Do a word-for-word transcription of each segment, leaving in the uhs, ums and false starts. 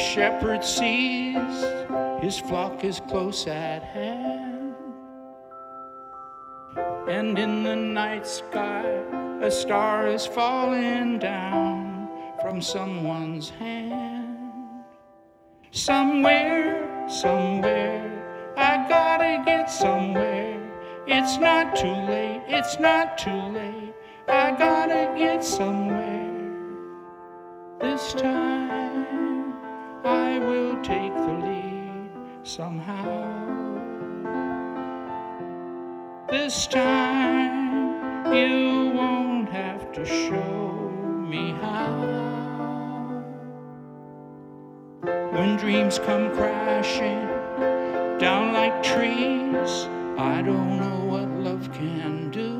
shepherd sees his flock is close at hand, and in the night sky a star is falling down from someone's hand. Somewhere, somewhere, I gotta get somewhere. It's not too late, it's not too late, I gotta get somewhere. This time I will take the lead somehow. This time you won't have to show me how. When dreams come crashing down like trees, I don't know what love can do.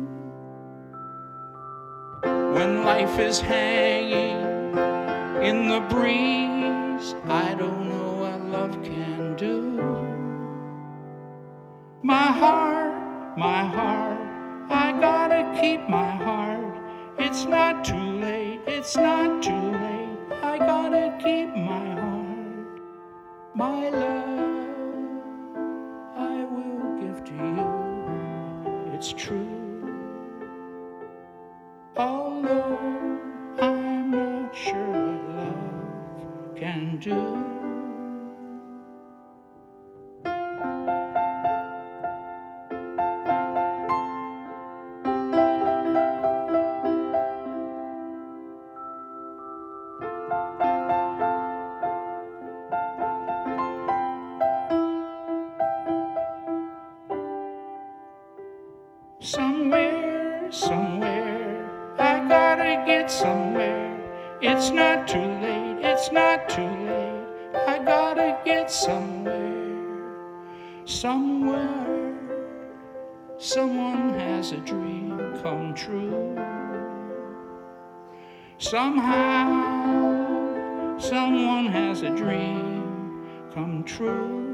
When life is hanging in the breeze, I don't know what love can do. My heart, my heart, I gotta keep my heart. It's not too late, it's not too late, I gotta keep my heart. My love, I will give to you, it's true. Although I'm not sure what love can do. Somewhere, somewhere, I gotta get somewhere. It's not too late, it's not too late, I gotta get somewhere. Somewhere, someone has a dream come true. Somehow, someone has a dream come true.